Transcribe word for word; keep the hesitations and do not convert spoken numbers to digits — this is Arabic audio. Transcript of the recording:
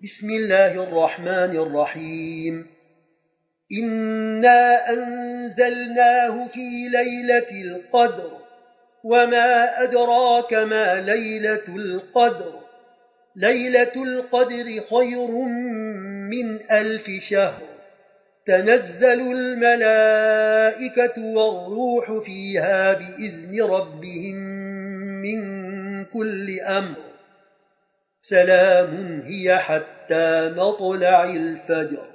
بسم الله الرحمن الرحيم إنا أنزلناه في ليلة القدر وما أدراك ما ليلة القدر ليلة القدر خير من ألف شهر تنزل الملائكة والروح فيها بإذن ربهم من كل أمر سلام هي حتى مطلع الفجر.